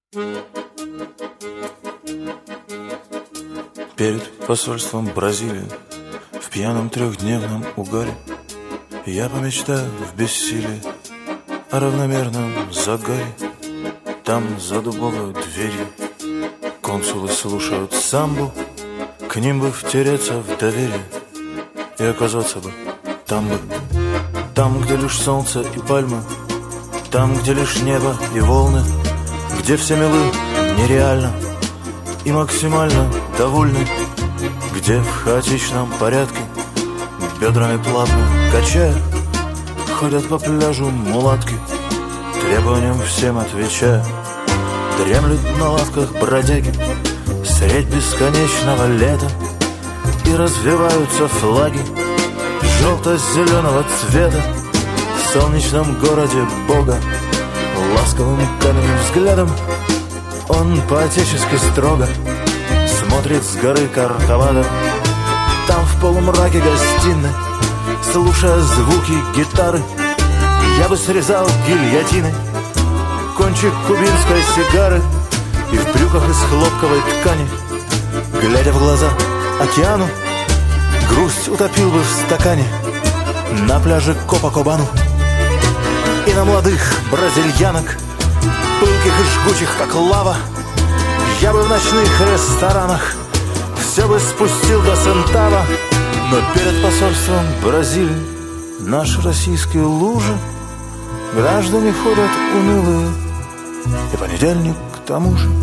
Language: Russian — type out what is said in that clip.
Перед посольством Бразилии в пьяном трехдневном угаре я помечтаю в бессилии о равномерном загаре. Там за дубовой дверью консулы слушают самбу, к ним бы втереться в доверие и оказаться бы там, где лишь солнце и пальмы, там, где лишь небо и волны, где все милы нереально и максимально довольны, где в хаотичном порядке бедрами плавно качая ходят по пляжу мулатки, требованиям всем отвечая. Дремлют на лавках бродяги средь бесконечного лета, и развиваются флаги желто-зеленого цвета в солнечном городе Бога. Ласковым каменным взглядом он по-отечески строго смотрит с горы Корковадо. Там в полумраке гостиной, слушая звуки гитары, я бы срезал гильотиной кончик кубинской сигары и в брюках из хлопковой ткани, глядя в глаза океану, грусть утопил бы в стакане на пляже Копакабану. И на молодых бразильянок, пылких и жгучих, как лава, я бы в ночных ресторанах все бы спустил до Сентава. Но перед посольством Бразилии наши российские лужи граждане ходят унылые, и понедельник к тому же